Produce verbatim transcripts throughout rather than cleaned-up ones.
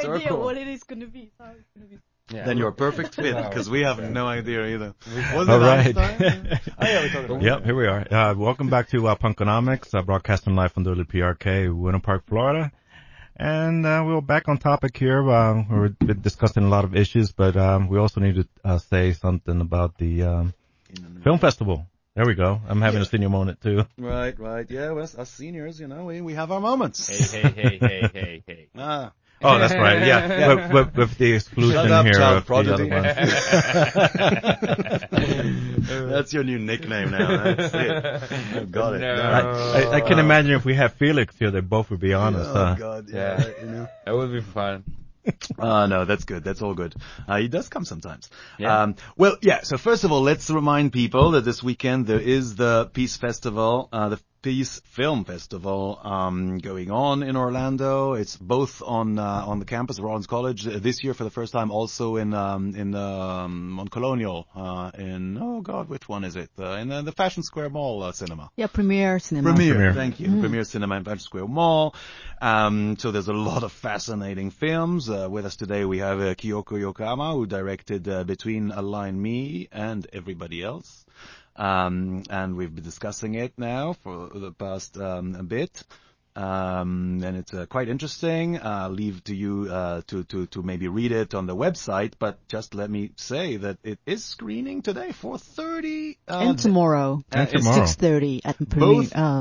idea cool. what it is going to be. How it's going to be. Yeah, Then you're a perfect fit, Wow. because we have no idea either. Was All it right. Einstein? Oh, yeah, we talked about Yep, it. here we are. Uh, welcome back to uh, Punkonomics, uh, broadcasting live from W P R K, Winter Park, Florida. And uh, we're back on topic here. Uh, we've been discussing a lot of issues, but um, we also need to uh, say something about the um, film festival. There we go. I'm having Yeah. a senior moment, too. Right, right. Yeah, well, us seniors, you know, we, we have our moments. Hey, hey, hey, hey, hey, hey. Ah. Oh, that's right. Yeah, with, with, with the exclusion Shut up, here child of prodigy. the other ones. That's your new nickname now. That's it. I've got it. No. I, I, I can imagine if we had Felix here, they both would be honest. Oh, huh? God, yeah. Yeah. You know. That would be fun. Uh, no, that's good. That's all good. Uh, he does come sometimes. Yeah. Um, well, yeah, so first of all, let's remind people that this weekend there is the Peace Festival, uh, the Peace Film Festival, um, going on in Orlando. It's both on, uh, on the campus of Rollins College uh, this year for the first time, also in, um, in, um, on Colonial, uh, in, oh God, which one is it? Uh, in uh, the Fashion Square Mall uh, cinema. Yeah, Premiere Cinema. Premiere, Premiere. thank you. Premiere Cinema in Fashion Square Mall. Um, so there's a lot of fascinating films. Uh, with us today we have uh, Kyoko Yokohama, who directed uh, Between Allah and Me and Everybody Else. Um, and we've been discussing it now for the past um, a bit. Um, and it's uh, quite interesting. Uh, leave to you uh, to, to, to maybe read it on the website, but just let me say that it is screening today, four thirty. Uh, And tomorrow, And uh, tomorrow. six thirty at Premiere, Both- uh,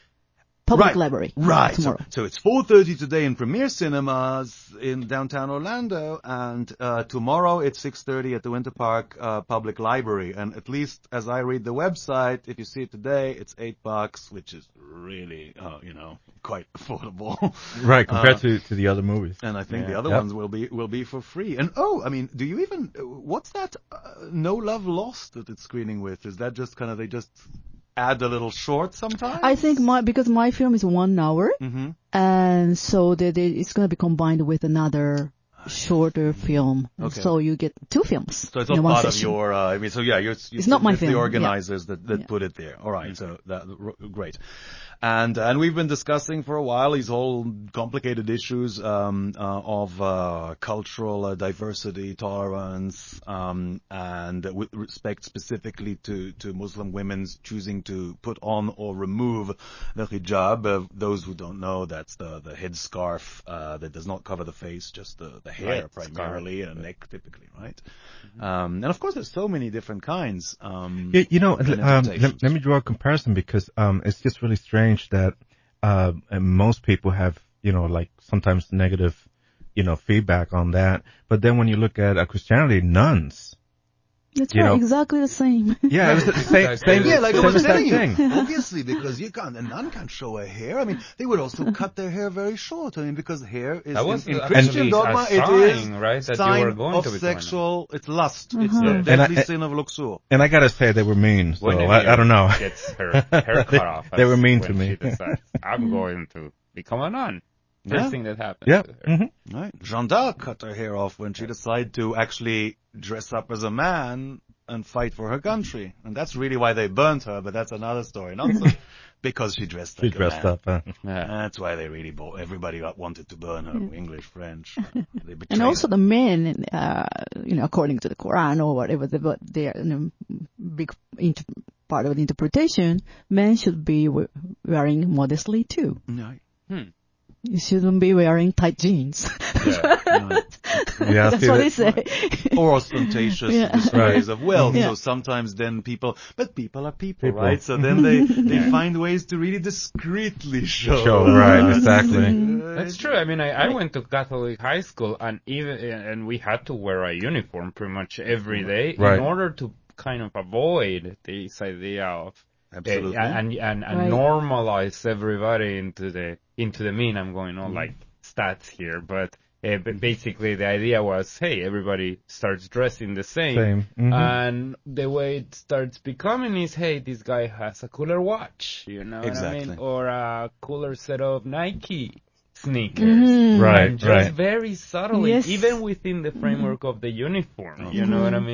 Public Right. Library. Right. So, Tomorrow. so it's four thirty today in Premiere Cinemas in downtown Orlando, and uh, tomorrow it's six thirty at the Winter Park uh, Public Library. And at least as I read the website, if you see it today, it's eight bucks, which is really, uh, you know, quite affordable. Right, compared Uh, to, to the other movies. And I think Yeah. the other Yep. ones will be will be for free. And oh, I mean, do you even what's that? Uh, No Love Lost that it's screening with? Is that just kind of they just add a little short sometimes? I think my because my film is one hour, Mm-hmm. and so that they, it's going to be combined with another shorter film. Okay. So you get two films. So it's in not one part of session. your, uh, I mean, so yeah, you're, you, It's not my it's film, the yeah. organizers that, that Yeah. put it there. All right, so that, r- great. And, and we've been discussing for a while these whole complicated issues, um, uh, of, uh, cultural uh, diversity, tolerance, um, and with respect specifically to, to Muslim women's choosing to put on or remove the hijab. Uh, those who don't know, that's the, the headscarf, uh, that does not cover the face, just the, the hair Right, primarily, and neck typically, right? Um, and of course there's so many different kinds, um, Yeah, you know, and um, let, interpretations. let me draw a comparison because um, it's just really strange that uh, and most people have, you know, like sometimes negative, you know, feedback on that. But then when you look at uh, Christianity, nuns. That's you right, know- exactly the same. Yeah, it was the same, same, Yeah, like I same was exact telling you, thing. obviously, because you can't, a nun can't show her hair. I mean, they would also cut their hair very short. I mean, because hair is, That was in, in actually Christian a dogma, it is sign, right, that you sign were going of to be doing it. sexual, it's lust. It's the Uh-huh. deadly And I- sin of luxur. And I gotta say, they were mean, so When I, I don't know. Gets her hair cut off. They were that's mean when to me. She decides, I'm going to become a nun. First Yeah. thing that happened Yeah. to her. hmm Right. Jeanne d'Arc cut her hair off when she decided to actually dress up as a man and fight for her country. And that's really why they burnt her, but that's another story. Not so, because she dressed She like dressed a man. up. Huh? Yeah. That's why they really bought, everybody wanted to burn her, English, French. They betrayed And also her. the men, uh, you know, according to the Quran or whatever, the, but they are, you know, big inter- part of the interpretation, men should be we- wearing modestly too. No. Hmm. You shouldn't be wearing tight jeans. Yeah. No. Yeah, That's see, what that- they say. Or ostentatious Yeah. displays of wealth. Yeah. So sometimes then people, but people are people, People. right? So then they, they Yeah. find ways to really discreetly show. Show, that. right, exactly. Uh, That's true. I mean, I, I went to Catholic high school, and even and we had to wear a uniform pretty much every day Right. in order to kind of avoid this idea of uh, Absolutely. and and, and Right. normalize everybody into the into the mean. I'm going on like stats here, but. Uh, but basically, the idea was, hey, everybody starts dressing the same, Same. Mhm. and the way it starts becoming is, hey, this guy has a cooler watch, you know what I Exactly. mean, or a cooler set of Nike sneakers. Mhm. Right, And just right. very subtly, Yes. even within the framework of the uniform, you know what I mean?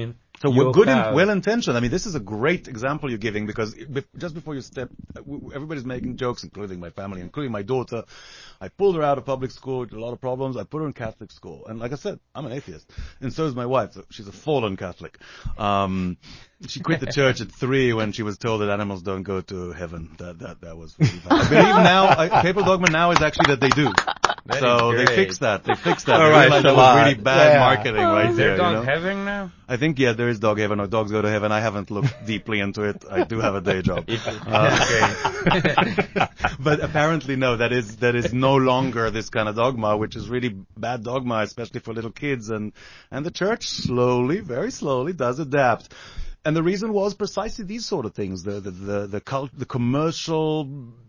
So You we're good have- and well-intentioned. I mean, this is a great example you're giving because bef- just before you step, everybody's making jokes, including my family, including my daughter. I pulled her out of public school with a lot of problems. I put her in Catholic school. And like I said, I'm an atheist. And so is my wife. So she's a fallen Catholic. Um, she quit the church at three when she was told that animals don't go to heaven. That, that, that was really bad. I believe now, I, papal dogma now is actually that they do. That So is they great. fixed that. They fixed that. All They right, realized that Shalad. was really bad Yeah. marketing right Is there. there dog you know? heaven now? I think, yeah, there is dog heaven or dogs go to heaven. I haven't looked deeply into it. I do have a day job. Uh, but apparently, no, that is, that is no longer this kind of dogma, which is really bad dogma, especially for little kids. And, and the church slowly, very slowly does adapt. And the reason was precisely these sort of things, the, the, the, the cult, the commercial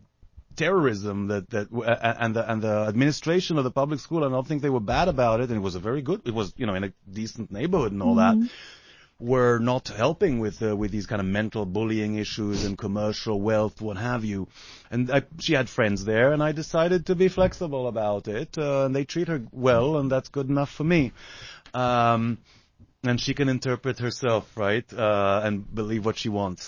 terrorism that, that, and the, and the administration of the public school. I don't think they were bad about it. And it was a very good, it was, you know, in a decent neighborhood and all Mm-hmm. that. Were not helping with uh, with these kind of mental bullying issues and commercial wealth, what have you. And I, she had friends there, and I decided to be flexible about it. Uh, and they treat her well, and that's good enough for me. Um, and she can interpret herself, right, uh, and believe what she wants.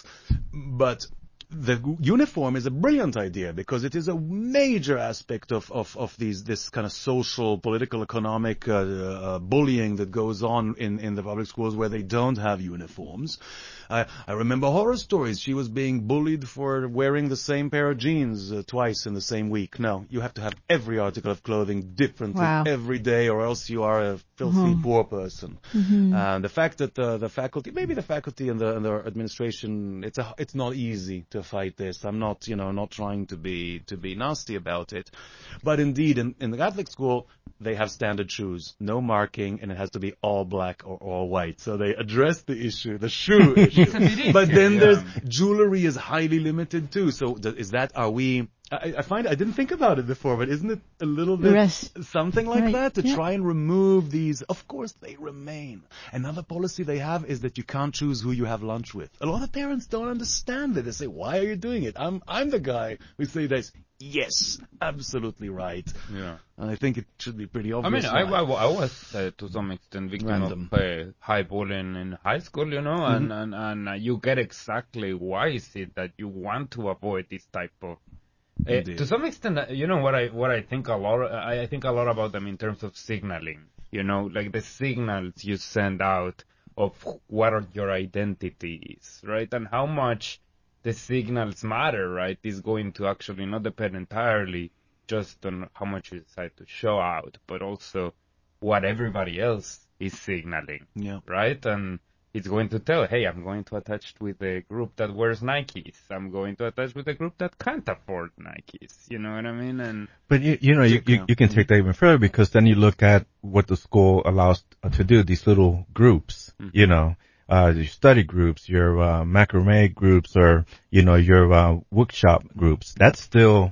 But the uniform is a brilliant idea because it is a major aspect of, of, of these, this kind of social, political, economic uh, uh, bullying that goes on in, in the public schools where they don't have uniforms. I, I remember horror stories. She was being bullied for wearing the same pair of jeans uh, twice in the same week. No, you have to have every article of clothing differently Wow. every day or else you are a filthy Mhm. poor person. Mm-hmm. And the fact that the, the faculty, maybe the faculty and the, and the administration, it's a, it's not easy to fight this. I'm not, you know, not trying to be, to be nasty about it. But indeed, in, in the Catholic school, they have standard shoes, no marking, and it has to be all black or all white. So they address the issue, the shoe issue. But then Yeah. there's, jewelry is highly limited too. So th- is that, are we, I, I find, I didn't think about it before, but isn't it a little bit Yes. something like Right. that to Yeah. try and remove these? Of course they remain. Another policy they have is that you can't choose who you have lunch with. A lot of parents don't understand it. They say, why are you doing it? I'm, I'm the guy who say this. Yes, absolutely right. Yeah. And I think it should be pretty I obvious. mean, I, why. I, I was uh, to some extent victim Random. of uh, high bullying in high school, you know, and, and, and uh, you get exactly why is it that you want to avoid this type of. Uh, Indeed. to some extent, uh, you know what I what I think a lot. I, I think a lot about them in terms of signaling. You know, like the signals you send out of what are your identity is, right, and how much the signals matter, right, is going to actually not depend entirely just on how much you decide to show out, but also what everybody else is signaling, Yeah. right? And it's going to tell, hey, I'm going to attach with a group that wears Nikes. I'm going to attach with a group that can't afford Nikes. You know what I mean? And But you, you know, you, you, you can take that even further because then you look at what the school allows to do, these little groups, Mm-hmm. you know, uh, your study groups, your, uh, macrame groups or, you know, your, uh, workshop groups. That's still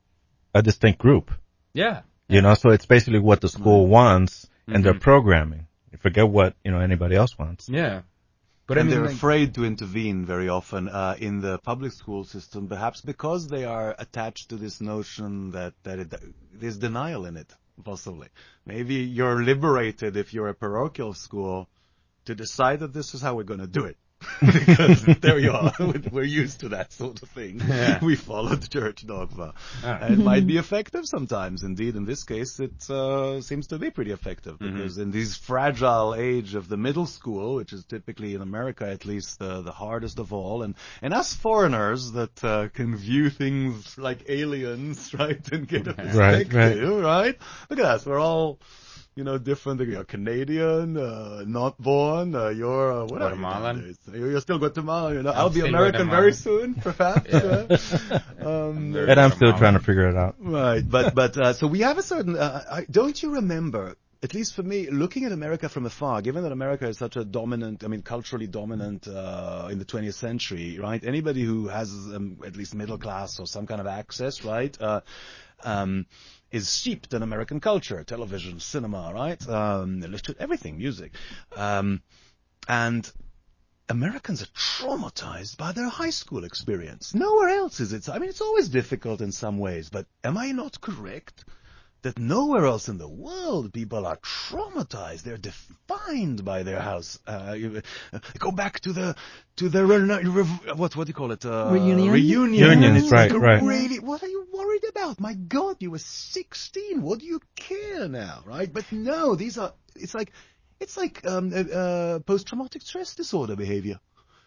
a distinct group, yeah, you know, so it's basically what the school wants and their Mhm. programming. You forget what, you know, anybody else wants. yeah. But and I mean, they're like, afraid to intervene very often uh, in the public school system, perhaps because they are attached to this notion that, that it, there's denial in it, possibly. Maybe you're liberated if you're a parochial school to decide that this is how we're going to do it. Because there you are, we're used to that sort of thing. Yeah. We followed church dogma. Ah. And it might be effective sometimes. Indeed, in this case, it uh, seems to be pretty effective because in this fragile age of the middle school, which is typically in America at least uh, the hardest of all, and, and us foreigners that uh, can view things like aliens, right, and get a perspective, right. right? Look at us, we're all... You know, different. You're Canadian, uh, not born. Uh, you're uh, what are you Guatemalan. nowadays? You're you're still Guatemalan. You know, I'll be still American Guatemalan. very soon, perhaps. Yeah. uh, um, Very And I'm still Guatemalan. trying to figure it out. right, but but uh, so we have a certain. Uh, I, don't you remember? At least for me, looking at America from afar, given that America is such a dominant, I mean, culturally dominant uh, in the twentieth century, right? Anybody who has um, at least middle class or some kind of access, right? Uh, um, is steeped in American culture, television, cinema, right? Um, literature, everything, music. Um, and Americans are traumatized by their high school experience. Nowhere else is it. I mean, it's always difficult in some ways, but am I not correct that nowhere else in the world people are traumatized. They're defined by their house. Uh, you, uh, go back to the to the re- re- what what do you call it? Uh, Reunion? Reunion. Reunions, And it's right, like, right. Really, what are you worried about? My God, you were sixteen. What do you care now, right? But no, these are. It's like it's like um, uh, uh, post-traumatic stress disorder behavior.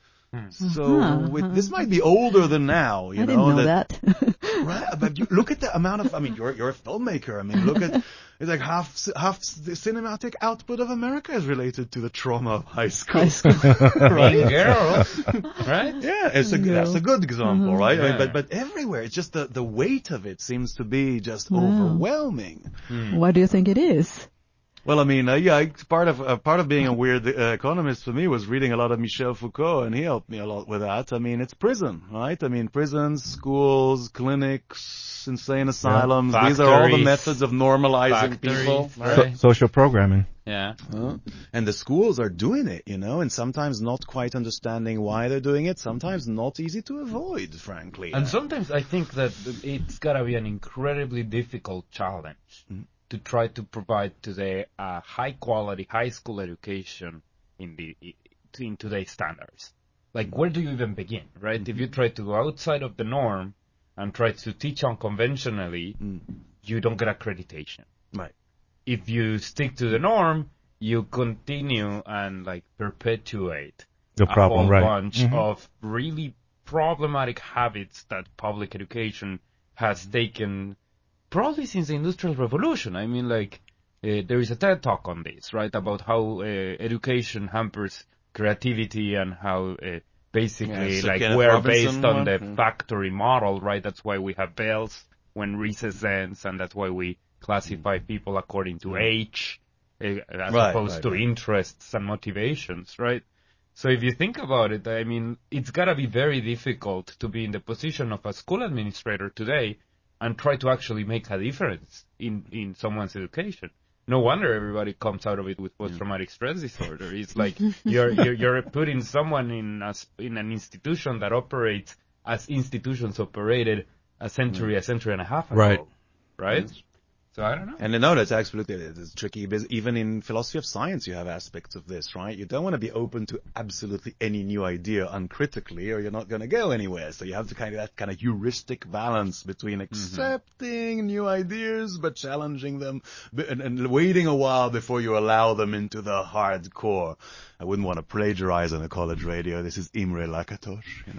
So Uh-huh, with, uh-huh. this might be older than now, you I know. didn't know that. Right, but you look at the amount of. I mean, you're you're a filmmaker. I mean, look at it's like half half the cinematic output of America is related to the trauma of high school. High school. Mean Girls, right? Yeah, it's a Yeah. that's a good example, right? I mean, Yeah. but but everywhere, it's just the the weight of it seems to be just Wow. overwhelming. Why do you think it is? Well, I mean, uh, yeah, I- part of uh, part of being a weird uh, economist for me was reading a lot of Michel Foucault, and he helped me a lot with that. I mean, it's prison, right? I mean, prisons, schools, clinics, insane asylums. These are all the Factories. methods of normalizing Factories, people, right? right? So, social programming. Yeah. Uh, and the schools are doing it, you know, and sometimes not quite understanding why they're doing it. Sometimes not easy to avoid, frankly. And Uh, sometimes I think that it's gotta be an incredibly difficult challenge to try to provide today a high quality high school education in the in today's standards. Like, where do you even begin, right? If you try to go outside of the norm and try to teach unconventionally, you don't get accreditation. right. If you stick to the norm, you continue and like perpetuate The a problem, whole right. bunch Mhm. of really problematic habits that public education has taken probably since the Industrial Revolution. I mean, like, uh, there is a TED Talk on this, right, about how uh, education hampers creativity and how uh, basically, Yeah, so like, Kenneth we're Robinson based on one, the yeah. factory model, right? That's why we have bells when recess ends, and that's why we classify people according to age, uh, as Right, opposed right, to right. interests and motivations, right? So if you think about it, I mean, it's gotta be very difficult to be in the position of a school administrator today and try to actually make a difference in, in someone's education. No wonder everybody comes out of it with post-traumatic stress disorder. It's like you're, you're you're putting someone in a, s- in an institution that operates as institutions operated a century, a century and a half ago. Right. Right? So I don't know. And no, that's absolutely it. It's tricky because even in philosophy of science, you have aspects of this, right? You don't want to be open to absolutely any new idea uncritically, or you're not going to go anywhere. So you have to kind of that kind of heuristic balance between accepting new ideas but challenging them, b- and, and waiting a while before you allow them into the hardcore. I wouldn't want to plagiarize on a college radio. This is Imre Lakatos. You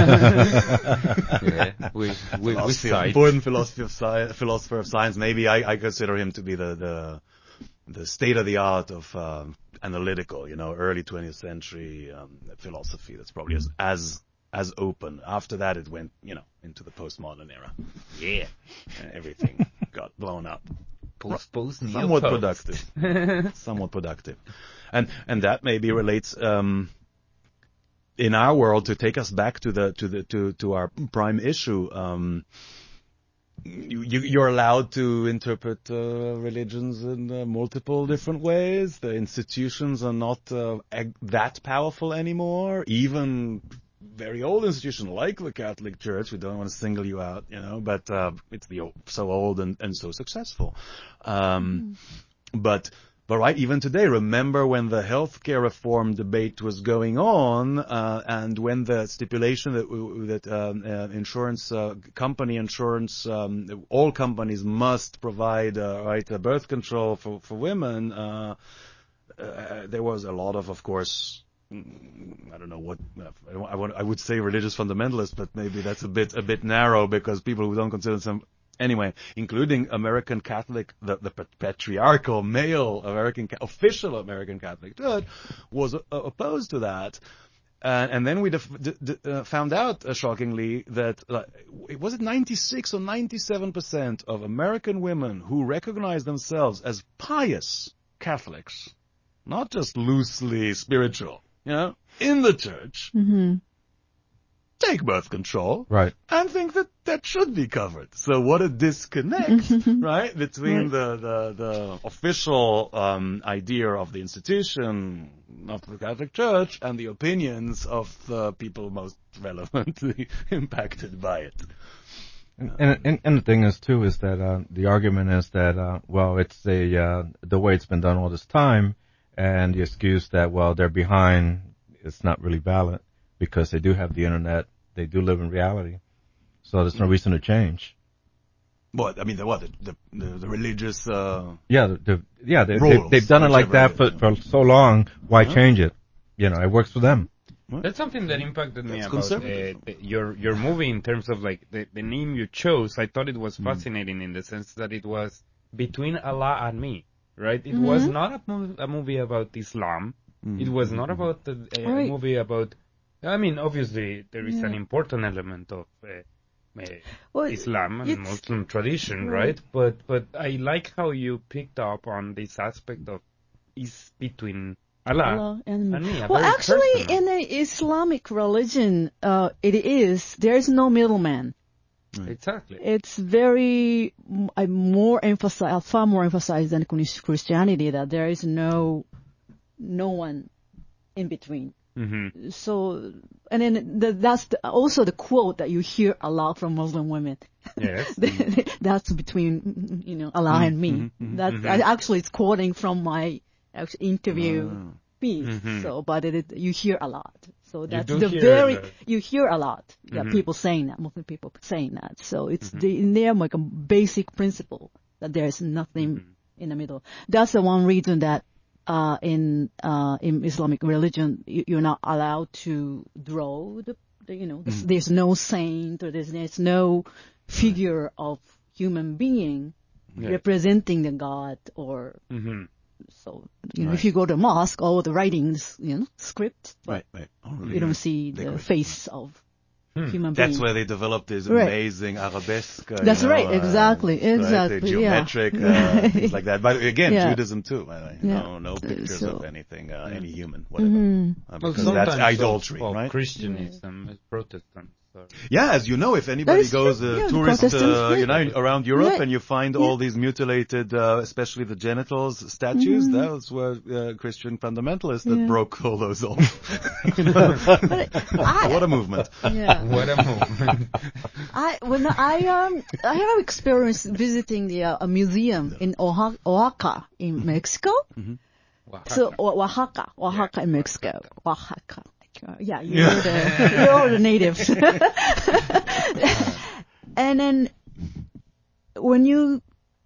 know? Yeah, we, we, we Philosophy of- cite. important philosophy of science, philosopher of science. Maybe I, I consider him to be the the, the state of the art of um, analytical, you know, early twentieth century um, philosophy. That's probably as as as open. After that, it went, you know, into the postmodern era. Yeah. And everything got blown up. Post, post, Somewhat neo-post. productive. Somewhat productive, and and that maybe relates. Um, in our world, to take us back to the to the to to our prime issue, um, you, you you're allowed to interpret uh, religions in uh, multiple different ways. The institutions are not uh, ag- that powerful anymore. Even very old institutions like the Catholic Church, we don't want to single you out, you know, but uh, it's the o- so old and, and so successful. Um, but But right, even today, remember when the healthcare reform debate was going on, uh, and when the stipulation that that um, uh, insurance uh, company insurance, um, all companies must provide uh, right uh, birth control for for women. Uh, uh, there was a lot of, of course. I don't know what I, want, I would say religious fundamentalists, but maybe that's a bit a bit narrow because people who don't consider some. Anyway, including American Catholic, the, the patriarchal male American, official American Catholic Church was uh, opposed to that. Uh, and then we def- d- d- uh, found out, uh, shockingly, that, uh, was it ninety-six or ninety-seven percent of American women who recognize themselves as pious Catholics, not just loosely spiritual, you know, in the church, Mm-hmm. take birth control, Right. and think that that should be covered. So what a disconnect, right, between Right. the, the, the official um, idea of the institution of the Catholic Church and the opinions of the people most relevantly impacted by it. And, and and the thing is too is that uh, the argument is that uh, well it's a uh, the way it's been done all this time, and the excuse that well they're behind is not really valid because they do have the internet, they do live in reality, so there's no reason to change. What I mean, the what the the, the religious uh, yeah the, the yeah they, rules, they, they've done it like that for, for so long. Why Uh-huh. change it? You know, it works for them. That's something that impacted me That's about uh, conservative. the, your your movie in terms of like the, the name you chose. I thought it was Mm. fascinating in the sense that it was between Allah and me, right? It Mhm. was not a, mov- a movie about Islam. Mm. It was not about a, a Right. movie about. I mean, obviously there is an Yeah. important element of uh, uh, Well, Islam and it's- Muslim tradition, Right. right? But but I like how you picked up on this aspect of is between Allah. Allah and me. and me, a Well, very actually, personal. in the Islamic religion, uh, it is, there is no middleman. Exactly. It's very, m- I more emphasize, far more emphasized than Chris- Christianity that there is no, no one in between. Mm-hmm. So, and then the, that's the, also the quote that you hear a lot from Muslim women. Yes. That's between, you know, Allah and me. mhm, That's mhm. I, actually it's quoting from my actually interview Ah. piece. Mhm. So, but it, it, you hear a lot. So that's do the hear very a lot. you hear a lot that Mhm. people saying that, Muslim people saying that. So it's Mm-hmm. the in there like a basic principle that there is nothing Mm-hmm. in the middle. That's the one reason that uh, in uh, in Islamic religion you, you're not allowed to draw the, the you know the, Mm-hmm. there's no saint or there's there's no figure of human being Yeah. representing the God or Mm-hmm. so you know Right. if you go to mosque all the writings you know script but Right, right. Oh, really? you don't see the Decorated. face of Hmm. human That's being. where they developed this Right. amazing arabesque. Uh, That's you know, right, exactly, uh, right, exactly, the yeah. geometric uh, Right. things like that. But again, Yeah. Judaism too. by the way. Yeah. No, no pictures So- of anything, uh, any human, whatever. Mhm. Uh, Well, because that's sometimes idolatry, of, of right? Christianism, Protestants. Or, Yeah, as you know, if anybody is true. goes uh, Yeah, the tourist, Protestants, uh, yeah. you know, around Europe, Yeah. and you find Yeah. all these mutilated, uh, especially the genitals statues, Mhm. those were uh, Christian fundamentalists that Yeah. broke all those off. You know? I- What a movement! Yeah. what a movement. I when I um I have experience visiting the uh, a museum in Oaxaca, Oaxaca in Mexico. So O- Oaxaca, Oaxaca in Mexico, Oaxaca. Uh, Yeah, you're the you're the natives. And then when you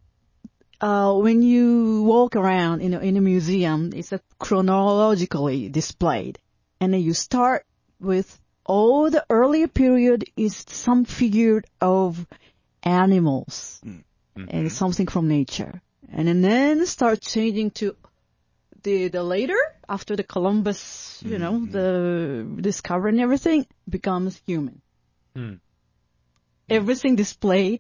uh when you walk around in a, in a museum, it's a chronologically displayed, and then you start with all the earlier period is some figure of animals and something from nature, and then, then start changing to the the later after the Columbus, you know, the discovery and everything becomes human. Hmm. Everything displayed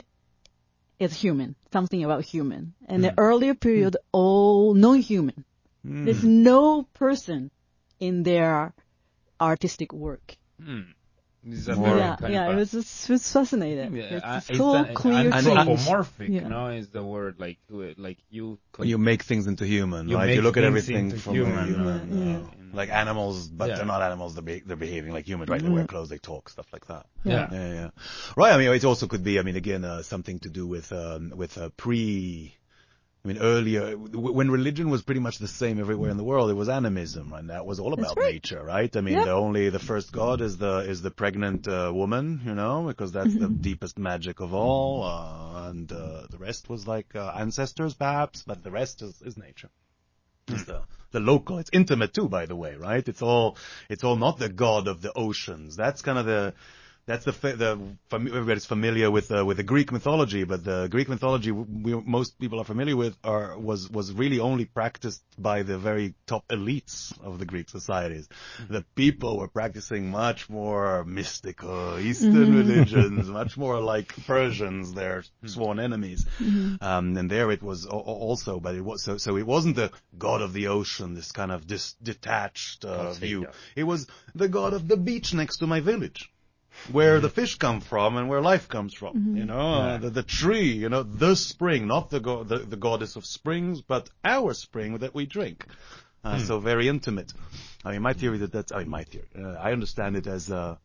is human, something about human, and the earlier period all non-human. There's no person in their artistic work. Hmm. This is a More- very Yeah, kind yeah, of it a- was just, it was fascinating. Yeah, it's uh, a so an- clear an- change. anthropomorphic, Yeah. no, is the word like like you. When you make things into human, You right? make You look at things everything into from human, a human, yeah, uh, yeah. like animals, but Yeah. they're not animals. They're, be- they're behaving like humans, right? They wear clothes, they talk, stuff like that. Yeah. Yeah, yeah. Right. I mean, it also could be. I mean, again, uh, something to do with um, with uh, pre. I mean, earlier, w- when religion was pretty much the same everywhere in the world, it was animism, and that was all about right. nature, right? I mean, Yeah. the only the first god is the is the pregnant uh, woman, you know, because that's the deepest magic of all, uh, and uh, the rest was like uh, ancestors, perhaps, but the rest is, is nature. It's the the local. It's intimate too, by the way, right? It's all it's all not the god of the oceans. That's kind of the that's the fa- the fam- everybody's familiar with uh, with the Greek mythology, but the Greek mythology we, most people are familiar with are was was really only practiced by the very top elites of the Greek societies. The people were practicing much more mystical Eastern religions, much more like Persians, their sworn enemies. Um, and there it was a- a- also, but it was so so it wasn't the god of the ocean, this kind of dis- detached uh, view. It was the god of the beach next to my village, where the fish come from and where life comes from, you know, uh, the, the tree, you know, the spring, not the, go- the the goddess of springs, but our spring that we drink. Uh, So very intimate. I mean, my theory that that's, I mean, my theory, uh, I understand it as, uh,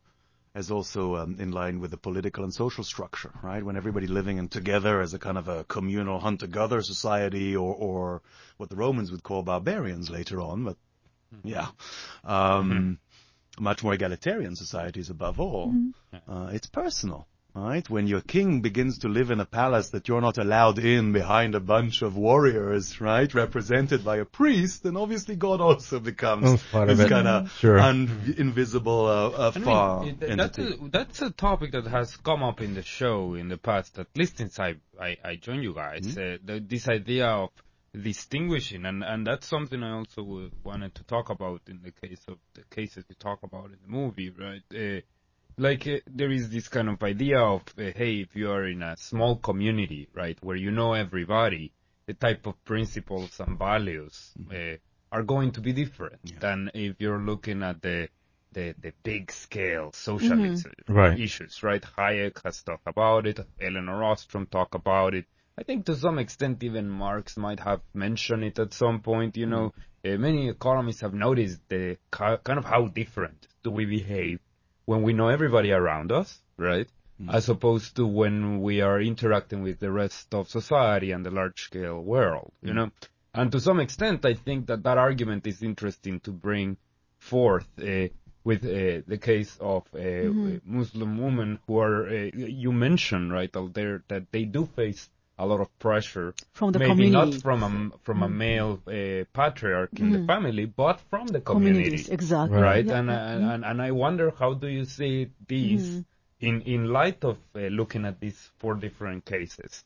as also um, in line with the political and social structure, right? When everybody living in together as a kind of a communal hunter-gatherer society, or, or what the Romans would call barbarians later on, but yeah, um, mm-hmm. much more egalitarian societies above all. Mm-hmm. Uh, it's personal. Right? When your king begins to live in a palace that you're not allowed in behind a bunch of warriors, right, represented by a priest, then obviously God also becomes this kind of sure. un- invisible uh, uh, far mean, it, that's, a, that's a topic that has come up in the show in the past, at least since I, I, I joined you guys, mm-hmm. uh, the, this idea of distinguishing, and, and that's something I also wanted to talk about in the case of the cases you talk about in the movie, right? Uh, Like, uh, there is this kind of idea of, uh, hey, if you are in a small community, right, where you know everybody, the type of principles and values mm-hmm. uh, are going to be different yeah. than if you're looking at the the, the big scale social mm-hmm. issues, right. issues, right? Hayek has talked about it, Eleanor Ostrom talked about it. I think to some extent even Marx might have mentioned it at some point, you know. Mm-hmm. Uh, many economists have noticed the kind of how different do we behave when we know everybody around us, right? Mm-hmm. As opposed to when we are interacting with the rest of society and the large-scale world, you mm-hmm. know? And to some extent, I think that that argument is interesting to bring forth uh, with uh, the case of uh, mm-hmm. Muslim women who are, uh, you mentioned, right, out there, that they do face a lot of pressure. From the maybe community. not from a, from mm-hmm. a male uh, patriarch in mm-hmm. the family, but from the community. Communities, exactly. Right? Yeah. And, Mm-hmm. and, and I wonder, how do you see these mm-hmm. in, in light of uh, looking at these four different cases?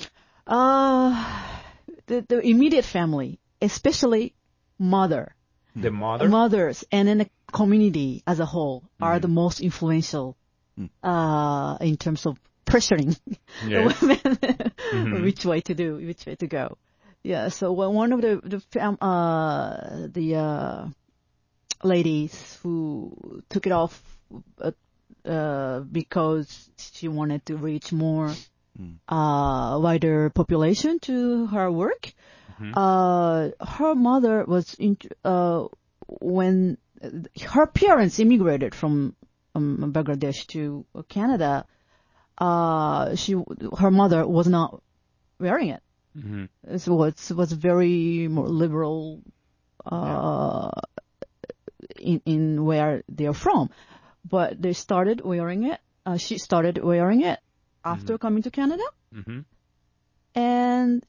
Uh, the, the immediate family, especially mother. The mother? Mothers and then the community as a whole mm-hmm. are the most influential uh, in terms of pressuring yes. the women mm-hmm. which way to do, which way to go. Yeah, so when one of the the fam- uh, the uh, ladies who took it off uh, uh, because she wanted to reach more mm. uh, wider population to her work, mm-hmm. uh, her mother was in, uh, when her parents immigrated from um, Bangladesh to Canada. Uh, she, her mother was not wearing it. Mm-hmm. It was was very more liberal uh, yeah. in in where they are from, but they started wearing it. Uh, she started wearing it after mm-hmm. coming to Canada, mm-hmm. and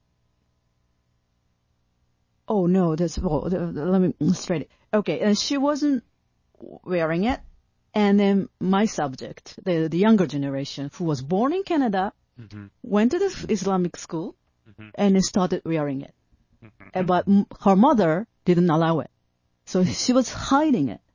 oh no, that's well, let me straight it. Okay, and she wasn't wearing it. And then my subject, the, the younger generation, who was born in Canada, mm-hmm. went to the Islamic school, mm-hmm. and started wearing it. Mm-hmm. But m- her mother didn't allow it. So she was hiding it.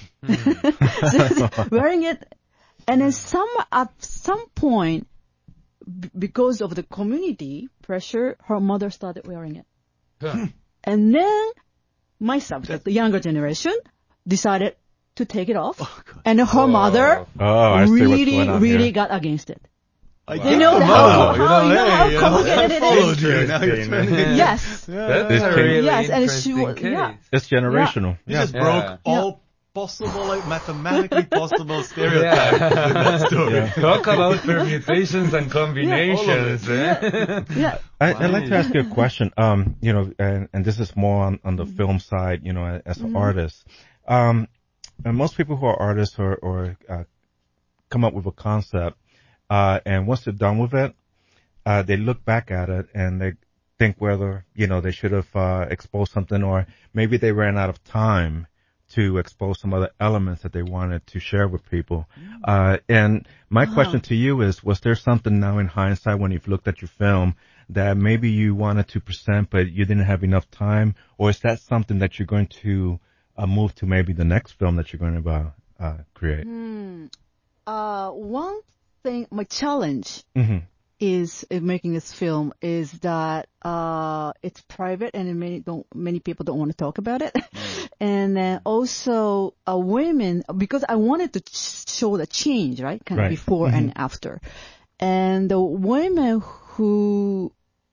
Mm-hmm. So wearing it. And then some, at some point, b- because of the community pressure, her mother started wearing it. Huh. And then my subject, the younger generation, decided to take it off, oh, and her oh. mother oh, really, really here. got against it. I wow. You know how, how, you know how complicated it is? Yes. Yeah. That's a really yes, and interesting she was, case. yeah. It's generational. You yeah. just broke yeah. all possible, like, mathematically possible stereotypes yeah. in that story. Yeah. Talk about permutations and combinations. Yeah. yeah. yeah. I, I'd like to ask you a question. Um, you know, and, and this is more on, on the mm-hmm. film side, you know, as an mm-hmm. artist. Um, And most people who are artists or, or uh, come up with a concept, uh, and once they're done with it, uh, they look back at it and they think whether, you know, they should have uh, exposed something, or maybe they ran out of time to expose some other elements that they wanted to share with people. Uh, and my uh-huh. question to you is, was there something now in hindsight when you've looked at your film that maybe you wanted to present but you didn't have enough time, or is that something that you're going to Uh, move to maybe the next film that you're going to uh, uh, create? Hmm. Uh, one thing, my challenge mm-hmm. is in making this film is that uh, it's private and many don't, many people don't want to talk about it. Mm. And then also uh, women, because I wanted to ch- show the change, right, kind right. of before mm-hmm. and after. And the women who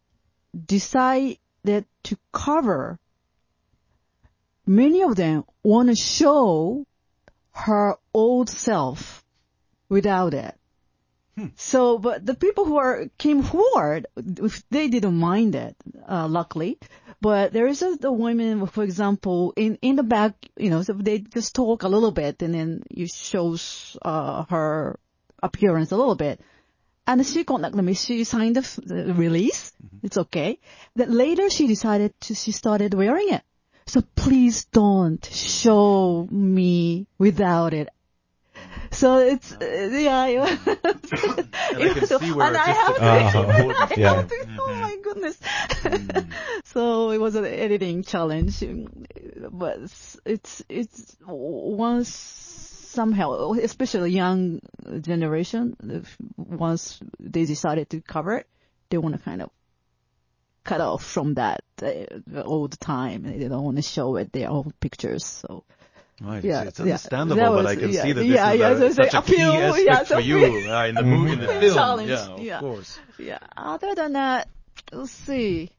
decided to cover, many of them want to show her old self without it. So, but the people who are came forward, they didn't mind it, uh, luckily. But there is a, the women, for example, in in the back, you know, so they just talk a little bit, and then you shows uh, her appearance a little bit, and she contacted me. She signed the, f- the release. Mm-hmm. It's okay. Then later she decided to, she started wearing it. So please don't show me without it. So it's, uh, yeah. yeah. And I can see where and I artistic have to, uh, important I for have you. to, oh my goodness. Mm. So it was an editing challenge, but it's, it's once somehow, especially young generation, once they decided to cover it, they want to kind of cut off from that uh, all the time. They don't want to show it, their own pictures, so. Right, yeah, it's, it's understandable, yeah, was, but I can yeah, see that this yeah, is yeah, a, so such a appeal, key aspect yeah, for so you uh, in the movie, in the film. Challenge, Yeah, of yeah. course. Yeah. Other than that, let's see.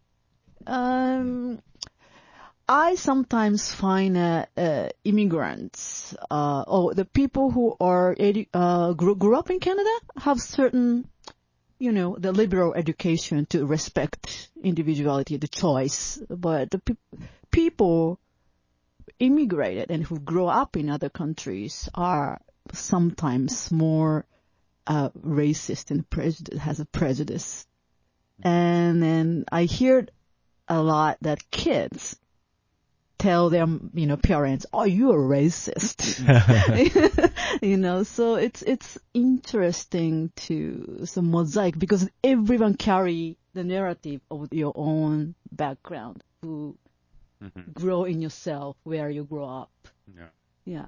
Um, I sometimes find that uh, immigrants, uh, or the people who are edu- uh, grew, grew up in Canada, have certain, you know, the liberal education to respect individuality, the choice. But the pe- people immigrated and who grow up in other countries are sometimes more uh, racist and prejudice, has a prejudice. And then I hear a lot that kids tell their, you know, parents, "Oh, you're a racist." You know, so it's it's interesting to some mosaic because everyone carry the narrative of your own background, who mm-hmm. grow in yourself where you grow up. Yeah. Yeah.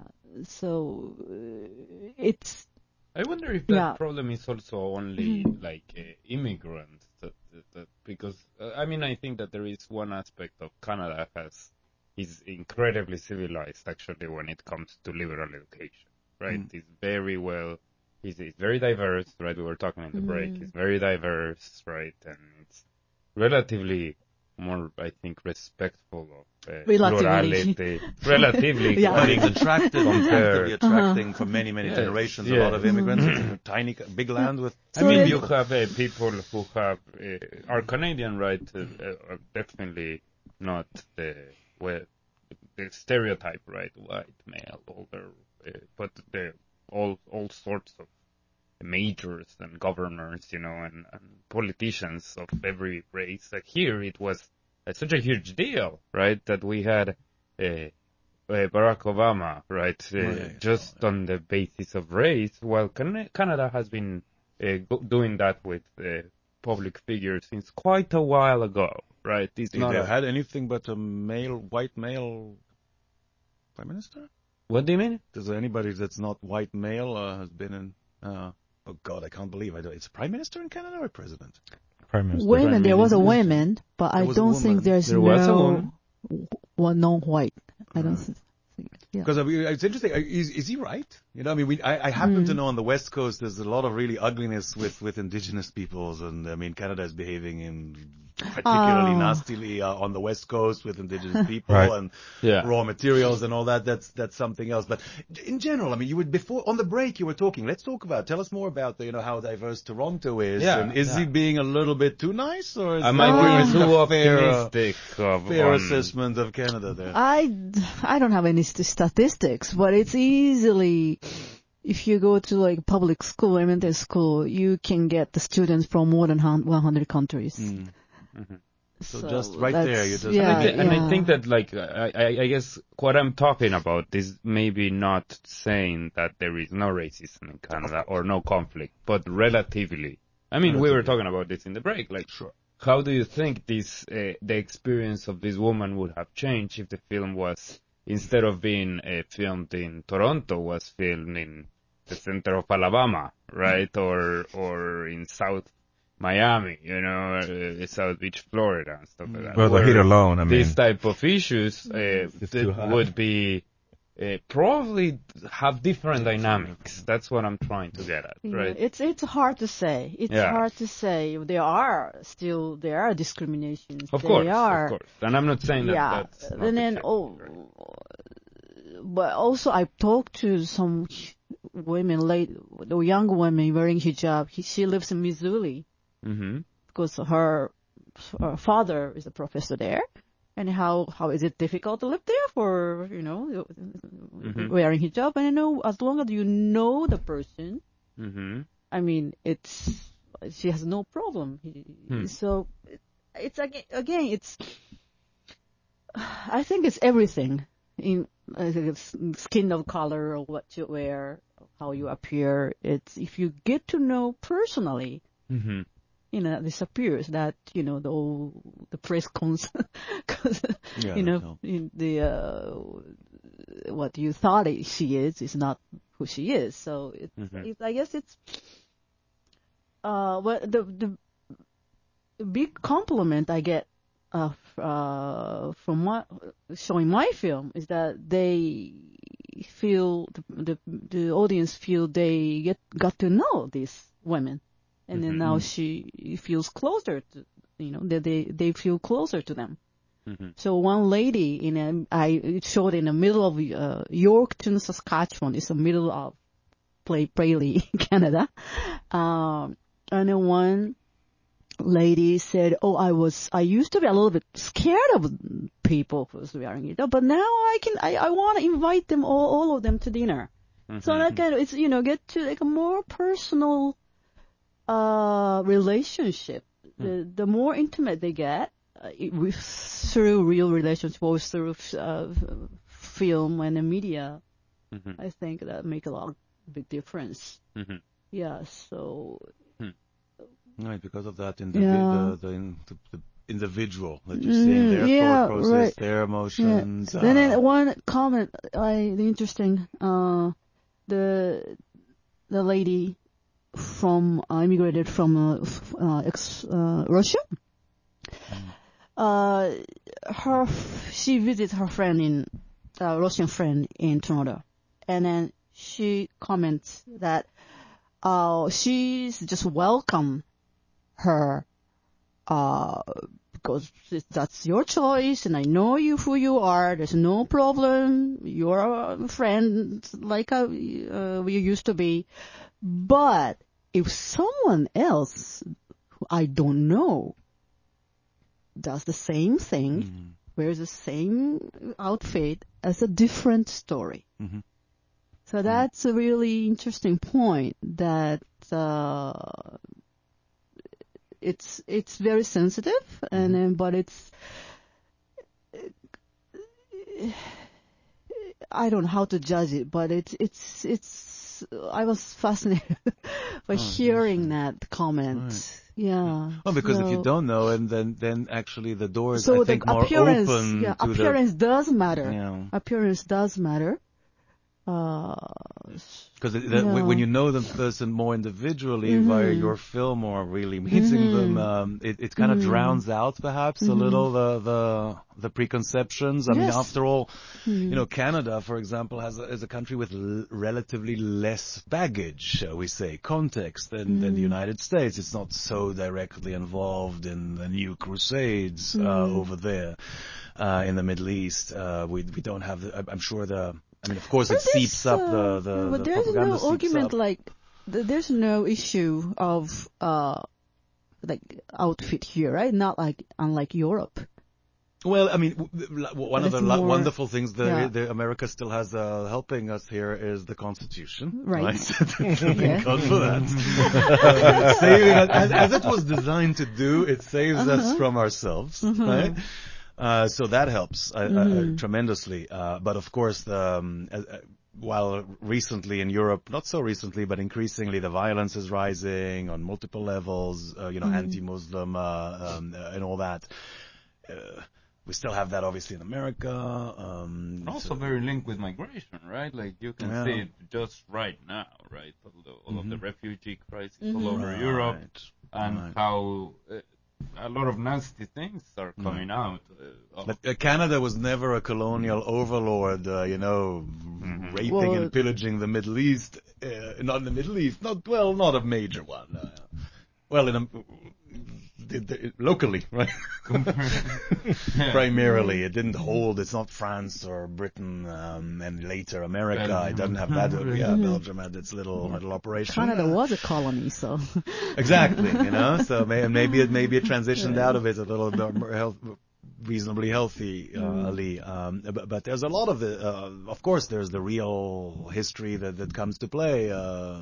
So uh, it's. I wonder if that yeah. problem is also only mm-hmm. like uh, immigrants, that, that, that because uh, I mean I think that there is one aspect of Canada has is incredibly civilized actually when it comes to liberal education, right? Mm. It's very well, it's, it's very diverse, right? We were talking in the mm. break. It's very diverse, right? And it's relatively more, I think, respectful of uh, plurality. Relatively. yeah. Well, it's attractive, actively attracting uh-huh. for many, many yes. generations yes. a lot of immigrants. It's a tiny, big land with... So I mean, you have uh, people who have, uh, are Canadian, right? Uh, are definitely not the, well, the stereotype, right? White, male, older, uh, but the, all, all sorts of majors and governors, you know, and, and politicians of every race. Like here, it was uh, such a huge deal, right? That we had uh, uh, Barack Obama, right? Uh, oh, yeah, yeah. Just oh, yeah. on the basis of race. While Can- Canada has been uh, go- doing that with uh, public figures since quite a while ago, right? It's Did not they a... had anything but a male, white male prime minister? What do you mean? Does anybody that's not white male uh, has been in? Uh, oh God, I can't believe I don't. It's prime minister in Canada or president? Prime minister. Women, prime there minister. was a woman, but there I don't think there's there no was a woman. Well, non-white. I don't think. Because yeah. it's interesting. Is, is he right? You know, I mean, we, I, I happen mm. to know on the West Coast there's a lot of really ugliness with, with indigenous peoples, and I mean, Canada is behaving in particularly oh. nastily uh, on the West Coast with indigenous people right. and yeah. raw materials and all that. That's that's something else. But in general, I mean, you would before on the break you were talking. Let's talk about. Tell us more about the, you know, how diverse Toronto is. Yeah, and is yeah. he being a little bit too nice, or is I might be too fair, optimistic of, fair on... assessment of Canada there? I I don't have any st- statistics, but it's easily. If you go to like public school, elementary school, you can get the students from more than one hundred countries. Mm. Mm-hmm. So, so just right there, you just yeah, and, I th- and yeah. I think that, like, I, I, I guess what I'm talking about is maybe not saying that there is no racism in Canada or no conflict, but relatively. I mean, relatively. We were talking about this in the break. Like, sure. How do you think this uh, the experience of this woman would have changed if the film was, instead of being uh, filmed in Toronto, was filmed in the center of Alabama, right, or or in South Miami, you know, uh, South Beach, Florida, and stuff like that. Well, the heat alone, I mean. These type of issues uh, would be uh, probably have different dynamics. That's what I'm trying to get at, right? Yeah, it's it's hard to say. It's yeah. hard to say. There are still there are discriminations. Of course, there are, of course. And I'm not saying that yeah. that's not and the then case, oh, right? but also I've talked to some women, late, the young women wearing hijab. He, she lives in Missouri Mm-hmm. because her, her father is a professor there. And how, how is it difficult to live there for, you know, Mm-hmm. wearing hijab? And I know as long as you know the person, Mm-hmm. I mean, it's, she has no problem. Hmm. So it's again, again, it's, I think it's everything in uh, it's skin of color or what you wear, how you appear. It's, if you get to know personally, Mm-hmm. you know, this appears that, you know, the whole, the press cons, cause, Yeah, you know, no. in the, uh, what you thought it, she is, is not who she is. So it's, Mhm. it's I guess it's, uh, what the, the, the big compliment I get, uh, uh, from my, showing my film is that they feel, the, the, the audience feel they get, got to know these women. And then Mhm. now she feels closer to, you know, that they, they feel closer to them. Mm-hmm. So one lady in a, I showed in the middle of uh, Yorkton, Saskatchewan. It's the middle of Play Prairie, Canada. Um, and then one lady said, "Oh, I was, I used to be a little bit scared of people who was wearing it, but now I can, I, I want to invite them all, all of them to dinner." Mm-hmm. So that kind of, it's, you know, get to like a more personal uh relationship. The the more intimate they get uh, it, with, through real relationships or through uh, film and the media, Mm-hmm. I think that make a lot of big difference. Mm-hmm. Yeah. So Right, because of that indivi- Yeah. the, the, in, the, the individual that you're seeing, their Mm, yeah, thought process, right. their yeah. emotions. Then uh, uh, one comment, I the interesting. Uh, the the lady from uh, immigrated from uh, f- uh, ex uh, Russia. Uh, her she visits her friend in uh, Russian friend in Toronto, and then she comments that uh she's just welcome her uh because it- that's your choice, and I know you who you are. There's no problem. You're a friend like uh, uh, we used to be, but if someone else who I don't know does the same thing, mm, wears the same outfit, as a different story. mhm. So that's a really interesting point that uh, it's it's very sensitive, and then but it's I don't know how to judge it, but it's it's it's I was fascinated by Oh, hearing interesting. that comment. Right. Yeah. Well, because if you so- don't know, and then then actually the door is, so I think, the more appearance, open yeah, to appearance does matter. the, you know, Appearance does matter. Uh, because Yeah. when you know the person more individually via Mhm. your film or really meeting them, Mhm. um, it, it kind of Mhm. drowns out perhaps a Mhm. little the the the preconceptions. I mean, Yes. after all, Mhm. you know, Canada, for example, has a, is a country with l- relatively less baggage, shall we say, context than, than the Mhm. United States. It's not so directly involved in the new crusades uh, Mhm. over there uh, in the Middle East. Uh, we we don't have. The, I'm sure the. I mean, of course, it But there's, seeps up the uh, the, but the there's propaganda no seeps argument up. like th- there's no issue of uh like outfit here, right? Not like unlike Europe. Well, I mean, w- w- one But of the it's lo- more- wonderful things that yeah. the America still has uh, helping us here is the Constitution, Right. Thank Yes. God for that. Uh, saving us, as, as it was designed to do, it saves us Uh-huh. from ourselves, Mhm. right? Uh, so that helps uh, uh, Mhm. tremendously. Uh, but of course, the, um, uh, uh, while recently in Europe, not so recently, but increasingly, the violence is rising on multiple levels. Uh, you know, Mhm. anti-Muslim uh, um, uh, and all that. Uh, we still have that obviously in America. Um, And also so- very linked with migration, right? Like you can Yeah. see it just right now, right? All, the, all of the Mhm. refugee crisis Mhm. all over Right, Europe, and right. how uh, a lot of nasty things are coming out. Uh, of- But uh, Canada was never a colonial overlord, uh, you know, Mhm. raping Well, and pillaging the Middle East. Uh, not in the Middle East, not well, not a major one. Uh, well, in a, it, it, locally, right? Primarily, it didn't hold. It's not France or Britain, um, and later America. Belgium. It doesn't have that. Yeah, Mhm. Belgium had its little little operation. Canada Uh, was a colony, so. Exactly, you know. So may, maybe it maybe it transitioned out of it a little bit more health, reasonably healthy, uh, Mm. Ali. Um, but, but there's a lot of the, uh, of course, there's the real history that that comes to play. Uh,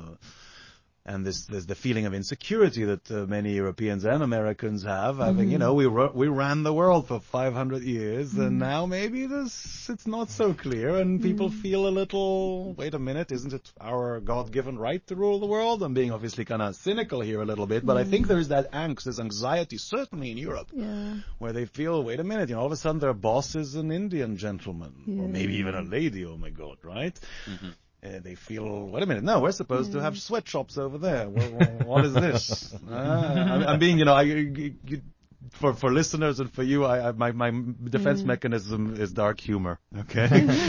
And this, there's the feeling of insecurity that uh, many Europeans and Americans have. I mean, you know, we ru- we ran the world for five hundred years, and now maybe this it's not so clear, and people feel a little. Wait a minute, isn't it our God-given right to rule the world? I'm being obviously kind of cynical here a little bit, but I think there's that angst, this anxiety, certainly in Europe, Yeah. where they feel, wait a minute, you know, all of a sudden their boss is an Indian gentleman, or Yeah. maybe even a lady. Oh my God, right? Uh, they feel, wait a minute, no, we're supposed to have sweatshops over there. What, what is this? Uh, I'm, I'm being, you know, I, you, you, for for listeners and for you, I, I my my defense mechanism is dark humor. Okay,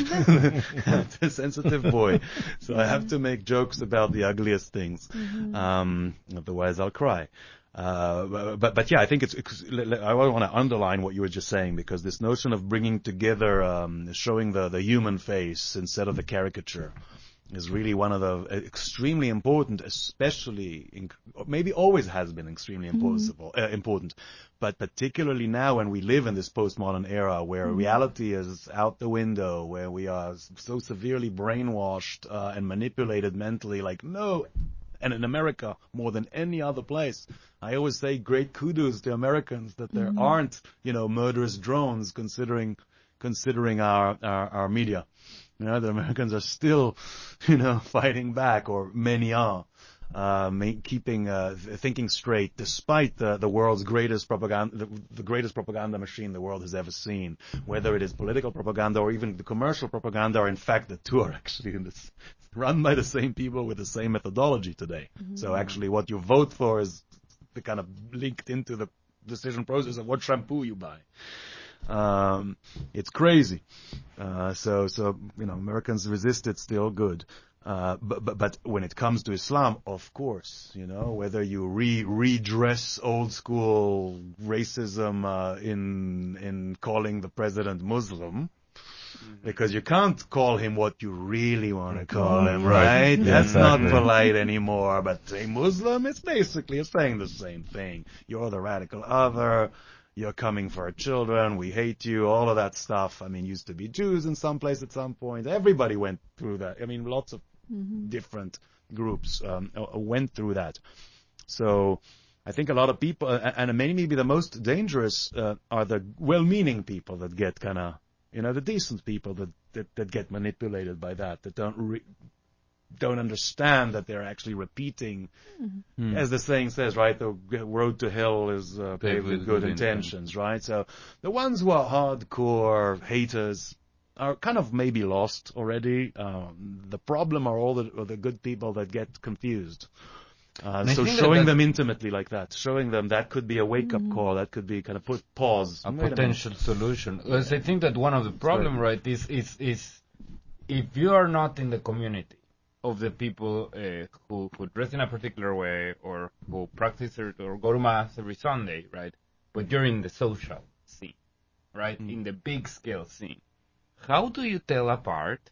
I'm a sensitive boy, so I have to make jokes about the ugliest things. Um, otherwise, I'll cry. Uh, but but yeah, I think it's, it's I want to underline what you were just saying, because this notion of bringing together, um, showing the the human face instead of the caricature, is really one of the extremely important, especially in, maybe always has been extremely important, uh, important, but particularly now when we live in this postmodern era where reality is out the window, where we are so severely brainwashed uh, and manipulated mentally, like no. And in America, more than any other place, I always say great kudos to Americans that there aren't, you know, murderous drones considering considering our, our, our media. You know, the Americans are still, you know, fighting back, or many are, uh, ma- keeping, uh, th- thinking straight, despite the, the world's greatest propaganda, the, the greatest propaganda machine the world has ever seen. Whether it is political propaganda or even the commercial propaganda, or in fact the two are actually in this, run by the same people with the same methodology today. So actually what you vote for is the kind of linked into the decision process of what shampoo you buy. Um, it's crazy. Uh, so, so, you know, Americans resist it still good. Uh, but, but, but when it comes to Islam, of course, you know, whether you re, redress old school racism, uh, in, in calling the president Muslim, because you can't call him what you really want to call him, Right. right? Yeah, That's exactly. not polite anymore. But a Muslim, it's basically saying the same thing. You're the radical other. You're coming for our children. We hate you. All of that stuff. I mean, used to be Jews in some place at some point. Everybody went through that. I mean, lots of different groups um, uh, went through that. So I think a lot of people, uh, and maybe the most dangerous uh, are the well-meaning people that get kind of, you know, the decent people that, that, that get manipulated by that, that don't re- don't understand that they're actually repeating, Hmm. as the saying says, right, the road to hell is uh, paved with good good intentions, right? So the ones who are hardcore haters are kind of maybe lost already. Um, the problem are all the, are the good people that get confused. Uh, And I so think that showing that- them intimately like that, showing them that could be a wake-up call, that could be kind of put pause. a Wait minute. potential solution. Because I think that one of the problem, right, is is is if you are not in the community of the people uh, who who dress in a particular way, or who practice it, or go to mass every Sunday, right, but you're in the social scene, right, in the big scale scene, how do you tell apart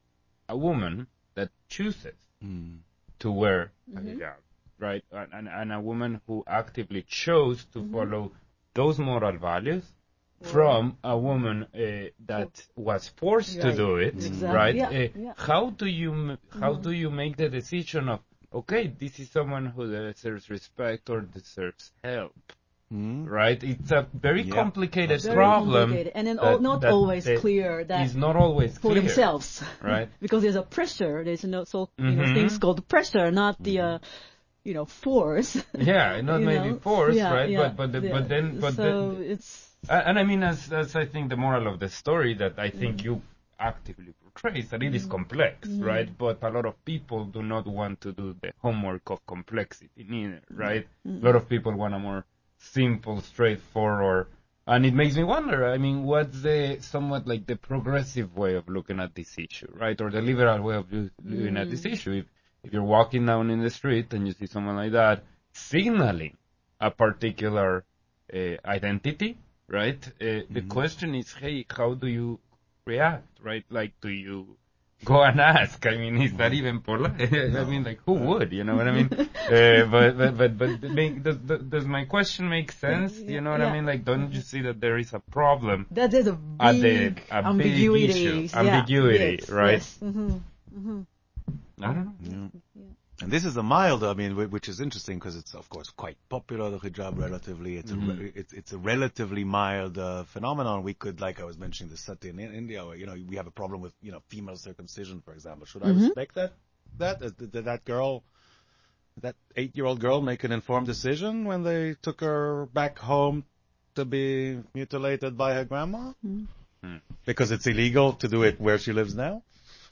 a woman that chooses Mm. to wear a hijab, right? And, and, and a woman who actively chose to follow those moral values from a woman uh, that was forced to Right. do it, Exactly. right? Yeah, Uh, yeah. How do you m- how do you make the decision of, okay, this is someone who deserves respect or deserves help, Mm. right? It's a very Yeah. complicated Very problem. complicated, and then that- al- not that- always that clear that is not always for clear, themselves, right? because there's a pressure. There's no so you know Mhm. things called pressure, not the uh, you know force. Yeah, not you maybe know? force, Yeah, right? yeah, But but the, yeah. but then but so the, it's Uh, and I mean, as, as I think the moral of the story that I think you actively portray is that it is complex, right? But a lot of people do not want to do the homework of complexity neither, right? A lot of people want a more simple, straightforward, and it makes me wonder, I mean, what's the somewhat like the progressive way of looking at this issue, right? Or the liberal way of lo- looking at this issue. If, if you're walking down in the street and you see someone like that signaling a particular uh, identity, right? Uh, mm-hmm. The question is, hey, how do you react, right? Like, do you go and ask? I mean, is that even polite? I mean, like, who would? You know what I mean? uh, but but but but make, does, does my question make sense? You know what yeah. I mean? Like, don't you see that there is a problem? That is a big the, a ambiguity. Big issue, yeah. ambiguity, yes, right? Yes. Mm-hmm. Mm-hmm. I don't know. Yeah. Yeah. And this is a mild, I mean, which is interesting because it's, of course, quite popular, the hijab, relatively. It's mm-hmm. a re- it's, it's a relatively mild uh, phenomenon. We could, like I was mentioning, the sati in India, where, you know, we have a problem with, you know, female circumcision, for example. Should mm-hmm. I respect that? That? Did that girl, that eight-year-old girl make an informed decision when they took her back home to be mutilated by her grandma? Mm-hmm. Because it's illegal to do it where she lives now?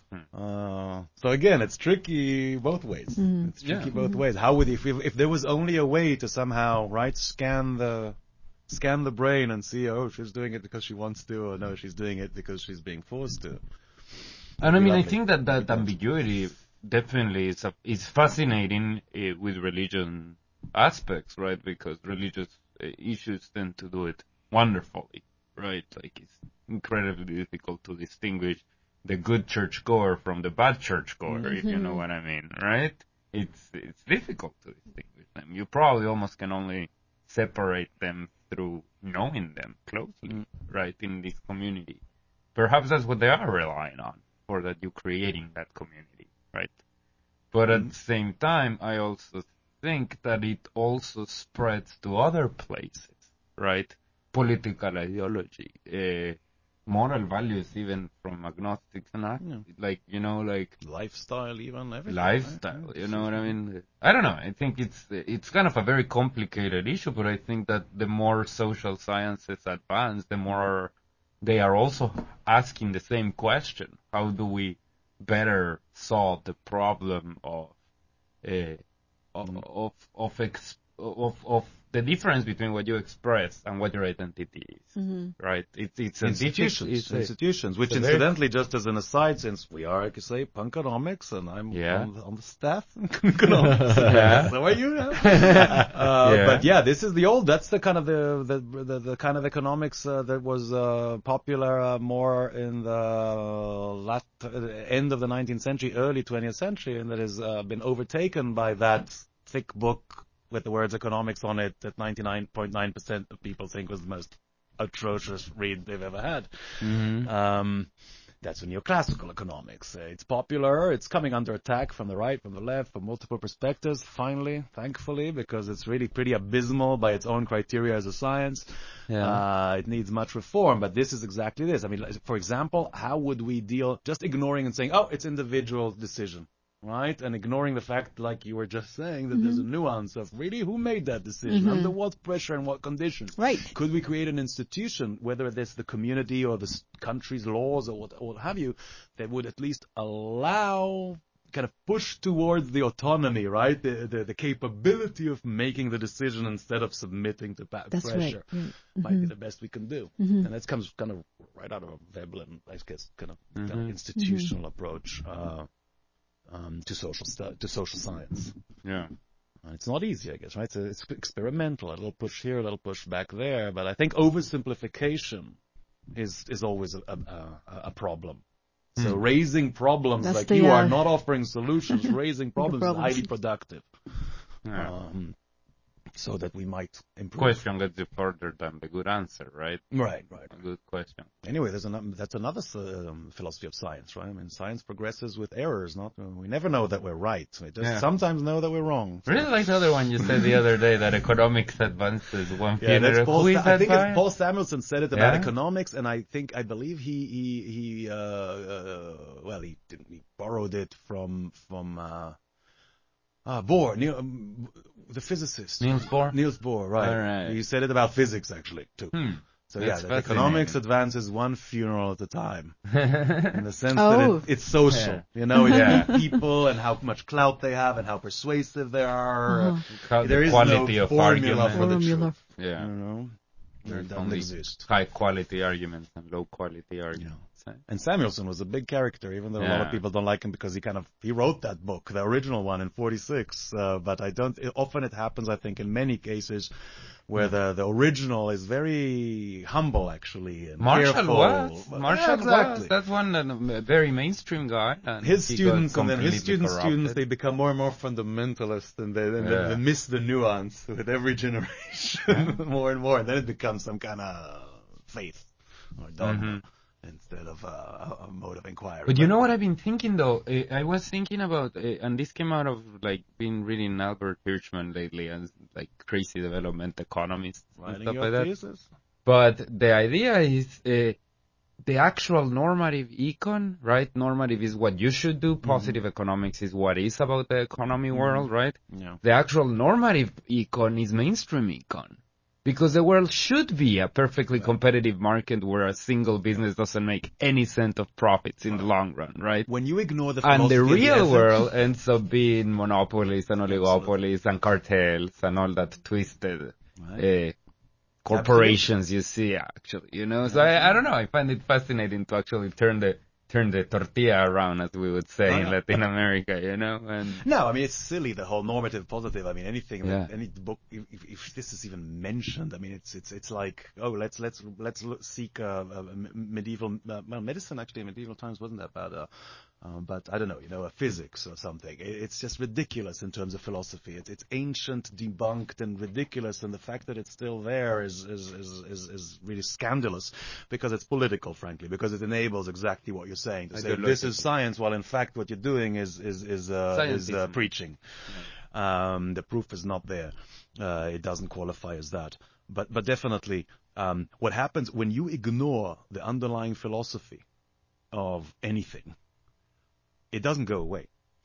Uh, so again, it's tricky both ways. Mm-hmm. It's tricky yeah. both mm-hmm. ways. How would if, if if there was only a way to somehow right scan the scan the brain and see, oh, she's doing it because she wants to, or no, she's doing it because she's being forced to. And I mean, lovely. I think that that ambiguity definitely is a, is fascinating uh, with religion aspects, right? Because religious uh, issues tend to do it wonderfully, right? Like it's incredibly difficult to distinguish the good churchgoer from the bad churchgoer, mm-hmm. if you know what I mean, right? It's it's difficult to distinguish them. You probably almost can only separate them through knowing them closely, mm-hmm. right, in this community. Perhaps that's what they are relying on, for that you creating that community, right? But mm-hmm. at the same time, I also think that it also spreads to other places, right? Political ideology, uh, moral values, even from agnostics and yeah. like, you know, like lifestyle, even everything. Lifestyle, right? You know what I mean? I don't know. I think it's it's kind of a very complicated issue, but I think that the more social sciences advance, the more they are also asking the same question: how do we better solve the problem of uh, of mm. of of, ex- of of the difference between what you express and what your identity is, mm-hmm. right? It's it's institutions, a, it's institutions. Which, incidentally, just as an aside, since we are, I could say, Punkonomics, and I'm yeah. on, the, on the staff, Punkonomics. yeah. So are you now? uh, yeah. But yeah, this is the old. That's the kind of the the the, the kind of economics uh, that was uh, popular uh, more in the lat, uh, end of the nineteenth century, early twentieth century, and that has uh, been overtaken by that thick book with the words economics on it that ninety-nine point nine percent of people think was the most atrocious read they've ever had. Mm-hmm. Um, that's neoclassical economics. Uh, it's popular. It's coming under attack from the right, from the left, from multiple perspectives, finally, thankfully, because it's really pretty abysmal by its own criteria as a science. Yeah. Uh, it needs much reform, but this is exactly this. I mean, for example, how would we deal, just ignoring and saying, oh, it's individual decision. Right? And ignoring the fact, like you were just saying, that mm-hmm. there's a nuance of really who made that decision, mm-hmm. under what pressure and what conditions. Right. Could we create an institution, whether it's the community or the country's laws or what, or what have you, that would at least allow, kind of push towards the autonomy, right? The the, the capability of making the decision instead of submitting to pa- that's pressure. Right. Mm-hmm. Might be the best we can do. Mm-hmm. And that comes kind of right out of a Veblen, I guess, kind of, mm-hmm. kind of institutional mm-hmm. approach. Uh, Um, to social stu- to social science. Yeah, uh, it's not easy, I guess, right? So it's experimental, a little push here, a little push back there. But I think oversimplification is is always a a, a problem. Mm. So raising problems That's like the, you uh, are, not offering solutions, raising problems, problems is highly productive. Yeah. Um, so that we might improve. Question gets you further than the good answer, right? Right, right. A good question. Anyway, there's an, that's another um, philosophy of science, right? I mean, science progresses with errors, not we never know that we're right. We just yeah. sometimes know that we're wrong. So. Really like the other one you said the other day, that economics advances one yeah, that's Paul, Who is Sa- that I think by? it's Paul Samuelson said it about yeah? economics, and I think, I believe he, he, he uh, uh, well, he, didn't, he borrowed it from, from, uh, Ah, Bohr, Neil, um, the physicist. Niels Bohr? Niels Bohr, right. All right. He said it about physics, actually, too. Hmm. So, That's yeah, that economics advances one funeral at a time. In the sense oh. that it, it's social. Yeah. You know, it's yeah. people and how much clout they have and how persuasive they are. Uh-huh. There the is quality no of formula argument. for the formula. truth. Yeah. You know? It doesn't exist. High quality arguments and low quality arguments. Yeah. say. And Samuelson was a big character, even though a lot of Yeah. people don't like him because he kind of he wrote that book, the original one in forty-six. Uh, but I don't. It, often it happens, I think, in many cases, where the the original is very humble, actually, and Marshall careful. was. But- Marshall yeah, exactly. was. That's one that, a very mainstream guy. And His he got students and then his completely students' corrupted. students, they become more and more fundamentalist, and they, and Yeah. they, they miss the nuance with every generation more and more. And then it becomes some kind of faith or dogma instead of uh, a a mode of inquiry. But you know what I've been thinking though? Uh, I was thinking about, uh, and this came out of like being reading Albert Hirschman lately and like crazy development economists and Writing stuff your like that. thesis? But the idea is uh, the actual normative econ, right? Normative is what you should do. Positive economics is what is about the economy world, right? Yeah. The actual normative econ is mainstream econ. Because the world should be a perfectly competitive market where a single business doesn't make any cent of profits in the long run, right? When you ignore the And philosophy the of real essence- world ends up being monopolies and oligopolies and cartels and all that twisted Right. uh, corporations you see, actually, you know? So I, I don't know. I find it fascinating to actually turn the turn the tortilla around, as we would say Oh, in yeah. Latin America, you know? And No, I mean, it's silly, the whole normative positive. I mean, anything, that, Yeah. any book, if, if, if this is even mentioned, I mean, it's, it's, it's like, oh, let's, let's, let's look, seek, uh, uh, medieval, uh, well, medicine actually in medieval times wasn't that bad, uh, uh, but I don't know, you know, a physics or something. It, it's just ridiculous in terms of philosophy. It's, it's ancient, debunked, and ridiculous, and the fact that it's still there is, is, is, is, is really scandalous because it's political, frankly, because it enables exactly what you're saying, to say this is science, while in fact what you're doing is, is, is, uh, is, uh, Scientism. preaching. Um, the proof is not there. Uh, it doesn't qualify as that. But, but definitely, um, what happens when you ignore the underlying philosophy of anything, it doesn't go away.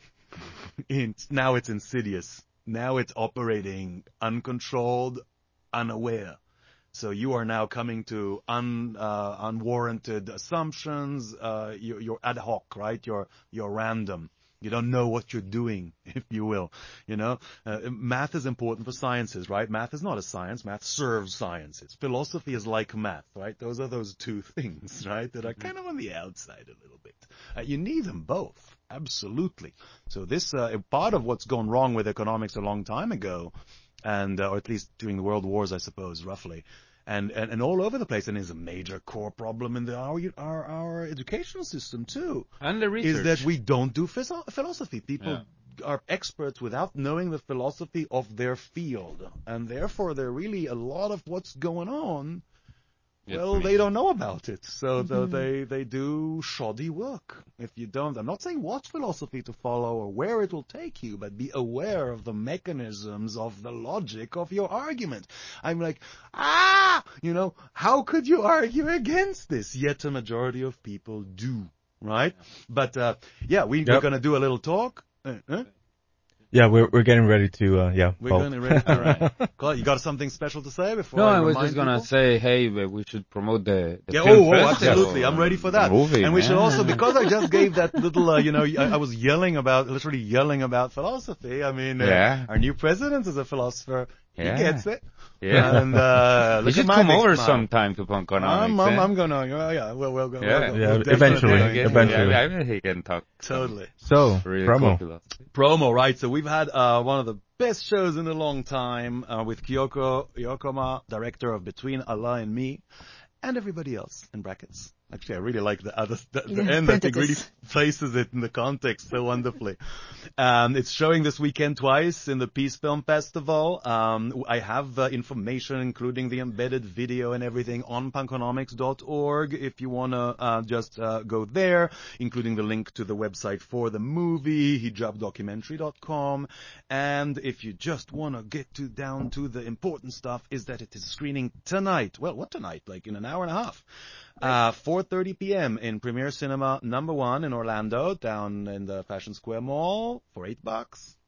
It's, now it's insidious. Now it's operating uncontrolled, unaware. So you are now coming to un, uh, unwarranted assumptions. Uh, you're, you're ad hoc, right? You're, you're random. You don't know what you're doing, if you will. You know, uh, math is important for sciences, right? Math is not a science. Math serves sciences. Philosophy is like math, right? Those are those two things, right? That are kind of on the outside a little bit. Uh, you need them both. Absolutely. So this, uh, part of what's gone wrong with economics a long time ago, and, uh, or at least during the world wars, I suppose, roughly, and, and, and all over the place, and is a major core problem in the, our, our, our educational system too, and the research. is that we don't do phys- philosophy. People are experts without knowing the philosophy of their field, and therefore there really a lot of what's going on, Yes, well, me. they don't know about it. So the, they, they do shoddy work. If you don't, I'm not saying what philosophy to follow or where it will take you, but be aware of the mechanisms of the logic of your argument. I'm like, ah, you know, how could you argue against this? Yet a majority of people do, right? But, uh, yeah, we, Yep. we're going to do a little talk. Uh, huh? Yeah, we're we're getting ready to uh yeah. We're vote. going to ready. All right. Claude, you got something special to say before No, I I was remind just gonna people? say, hey, we should promote the, the Yeah, film oh, oh, festival absolutely. I'm ready for and that. the movie, and we should man. also, because I just gave that little, uh, you know, I, I was yelling about, literally yelling about philosophy. I mean, uh, Yeah. our new president is a philosopher. Yeah. He gets it. Yeah. And, uh, You look should at my come big over smile. sometime to Punkonomics. I'm, I'm, eh? I'm gonna, yeah, yeah, we'll, we'll go. Yeah. we'll go. Yeah, We'll eventually, definitely go. eventually. Yeah, I bet he can talk. some Totally. So, Really promo. cool philosophy. Promo, right? So we've had uh, one of the best shows in a long time uh, with Kyoko Yokoma, director of Between Allah and Me, and everybody else in brackets. Actually, I really like the other the, the Yeah, end. I think really parentheses. places it in the context so wonderfully. Um, it's showing this weekend twice in the Peace Film Festival. Um, I have uh, information, including the embedded video and everything, on punkonomics dot org. If you wanna uh, just uh, go there, including the link to the website for the movie, hijab documentary dot com. And if you just wanna get to down to the important stuff, is that it is screening tonight. Well, what tonight? Like in an hour and a half. Uh, four thirty p.m. in Premier Cinema number one in Orlando, down in the Fashion Square Mall, for eight bucks.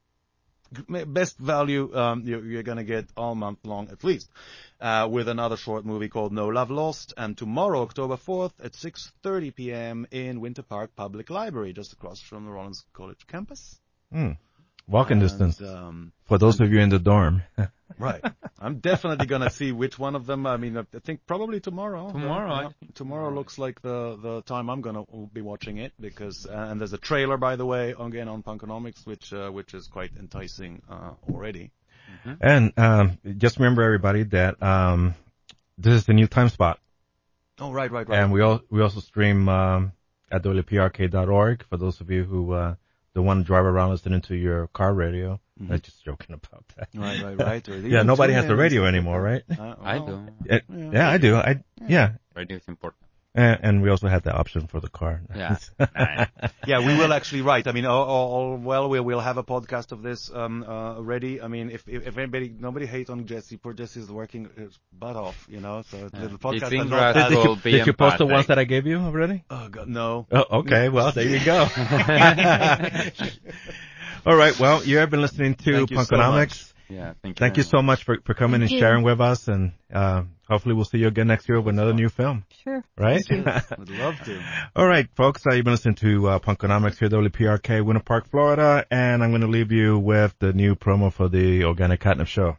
G- Best value um, you're, you're going to get all month long, at least, uh, with another short movie called No Love Lost. And tomorrow, October fourth, at six thirty p.m. in Winter Park Public Library, just across from the Rollins College campus. Hmm. Walking And, distance. Um, For those of you in the dorm. right. I'm definitely going to see which one of them. I mean, I think probably tomorrow. Tomorrow, Yeah. I think Tomorrow tomorrow. looks like the, the time I'm going to be watching it because, uh, and there's a trailer, by the way, again on Punkonomics, which, uh, which is quite enticing, uh, already. Mm-hmm. And, um, just remember everybody that, um, this is the new time spot. Oh, right, right, right. And we all, we also stream, um, at W P R K dot org for those of you who, uh, don't want to drive around listening to your car radio. Mm-hmm. I'm just joking about that. Right, right, right. Or Yeah, even nobody tune has in the and radio stuff like anymore, right? that. Uh, I well, do. Yeah, Yeah. yeah, I do. I, yeah. Radio is important. And, and we also have the option for the car. Yeah. Nah. Yeah, we will actually write. I mean, all, all, all well, we will have a podcast of this um, uh, ready. I mean, if, if if anybody, nobody hate on Jesse. Poor Jesse is working his butt off, you know. So Yeah. the podcast It's are in not Grass as. Did you, will be did you post the empathic. ones that I gave you already? Oh God, no. Oh, okay. Well, there you go. All right. Well, you have been listening to Thank you so Punkonomics. Yeah, thank you. Thank you so much for, for coming Thank and you. sharing with us, and uh, hopefully we'll see you again next year with another new film. Sure. Right? Would love to. All right, folks. Uh, you've been listening to uh, Punkonomics here at W P R K, Winter Park, Florida, and I'm going to leave you with the new promo for the Organic Catnip Show.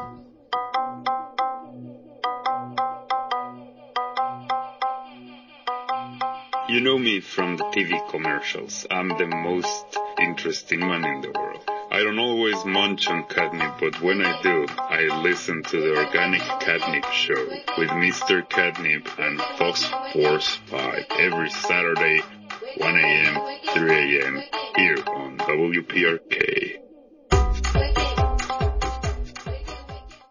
You know me from the T V commercials. I'm the most interesting man in the world. I don't always munch on catnip, but when I do, I listen to the Organic Catnip Show with Mister Catnip and Fox Force five every Saturday, one a.m., three a.m. here on W P R K.